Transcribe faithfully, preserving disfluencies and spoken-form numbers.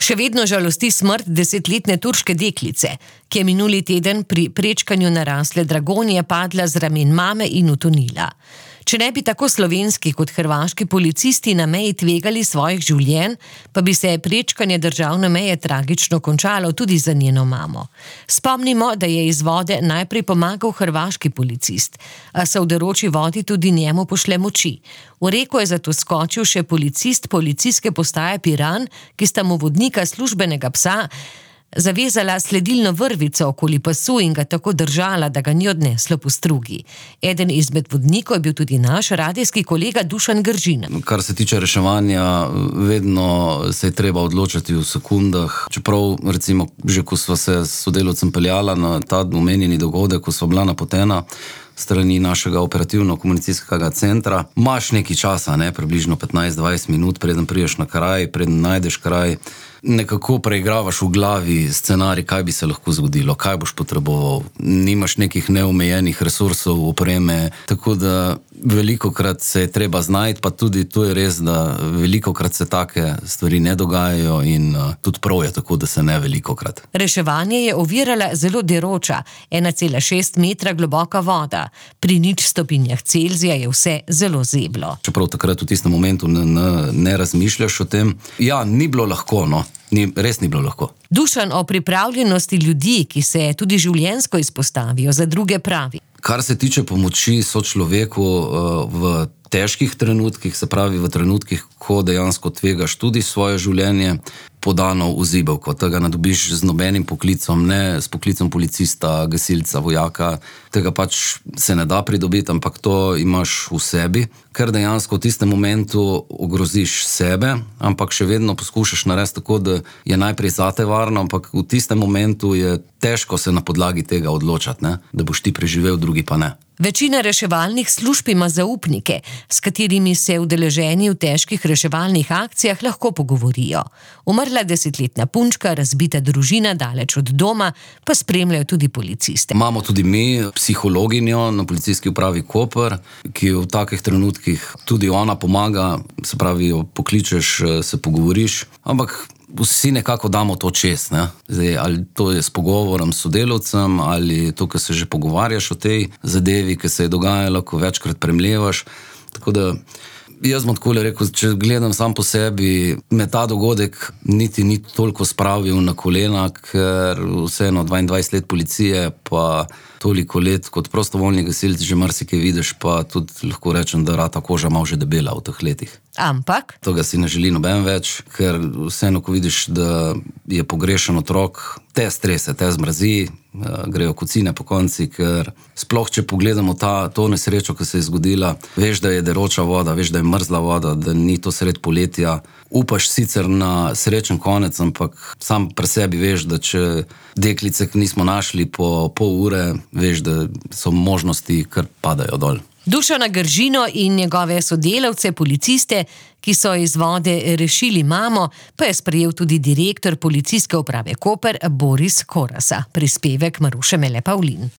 Še vedno žalosti smrt desetletne turške deklice, ki je minuli teden pri prečkanju narasle Dragonje padla z ramen mame in utonila. Če ne bi tako slovenski kot hrvaški policisti na meji tvegali svojih življenj, pa bi se prečkanje državne meje tragično končalo tudi za njeno mamo. Spomnimo, da je iz vode najprej pomagal hrvaški policist, a se v deroči vodi tudi njemu pošle moči. V reko je zato skočil še policist policijske postaje Piran, ki sta mu vodnika službenega psa zavezala sledilno vrvico okoli pasu in ga tako držala, da ga ni odneslo po strugi. Eden izmed vodnikov je bil tudi naš radijski kolega Dušan Gržin. Kar se tiče reševanja, vedno se je treba odločati v sekundah. Čeprav, recimo, že ko sva se s sodelavcem peljala na ta omenjeni dogodek, ko sva bila napotena strani našega operativno-komunicijskega centra, imaš nekaj časa, ne, približno petnajst do dvajset minut, preden priješ na kraj, preden najdeš kraj, nekako preigravaš v glavi scenarij, kaj bi se lahko zgodilo, kaj boš potreboval. Nimaš nekih neomejenih resursov, opreme, tako da velikokrat se je treba znajti, pa tudi to je res, da velikokrat se take stvari ne dogajajo in uh, tudi prav je tako, da se ne velikokrat. Reševanje je ovirala zelo deroča, ena cela šest metra globoka voda. Pri nič stopinjah Celzija je vse zelo zeblo. Čeprav takrat v tistem momentu ne, ne, ne razmišljaš o tem. Ja, ni bilo lahko, no. Ni, res ni bilo lahko. Dušan o pripravljenosti ljudi, ki se tudi življenjsko izpostavijo za druge, pravi. Kar se tiče pomoči sočloveku v težkih trenutkih, se pravi v trenutkih, ko dejansko tvegaš tudi svoje življenje, podano v zibelko. Tega ne dobiš z nobenim poklicom, ne s poklicom policista, gasilca, vojaka. Tega pač se ne da pridobiti, ampak to imaš v sebi, ker dejansko v tistem momentu ogroziš sebe, ampak še vedno poskušaš narediti tako, da je najprej zate varno, ampak v tistem momentu je težko se na podlagi tega odločati, ne? Da boš ti preživel, drugi pa ne. Večina reševalnih služb ima zaupnike, s katerimi se udeleženi v težkih reševalnih akcijah lahko pogovorijo. Umrla desetletna punčka, razbita družina daleč od doma, pa spremljajo tudi policiste. Imamo tudi mi psihologinjo na policijski upravi Koper, ki v takih trenutkih tudi ona pomaga, se pravi, jo pokličeš, se pogovoriš, ampak vsi nekako damo to čez, ne? Zdaj, ali to je s pogovorom s sodelavcem, ali to, ko se že pogovarjaš o tej zadevi, ki se je dogajalo, ko večkrat premlevaš. Tako da jaz bom takole rekel, če gledam sam po sebi, me ta dogodek niti ni toliko spravil na kolena, ker vseeno dvaindvajset let policije, pa toliko let kot prostovoljni gasilci, že marsikaj vidiš, pa tudi lahko rečem, da rata koža malo že debela v teh letih. Ampak? Tega si ne želi noben več, ker vseeno, ko vidiš, da je pogrešen otrok, te strese, te zmrazi, grejo kocine po konci, ker sploh, če pogledamo ta, to nesrečo, ki se je zgodila, veš, da je deroča voda, veš, da je mrzla voda, da ni to sred poletja. Upaš sicer na srečen konec, ampak sam pri sebi veš, da če deklice nismo našli po pol ure, veš, da so možnosti kar padajo dol. Dušana Gržino in njegove sodelavce, policiste, ki so iz vode rešili mamo, pa je sprejel tudi direktor policijske uprave Koper Boris Korasa. Prispevek Maruše Mele Pavlin.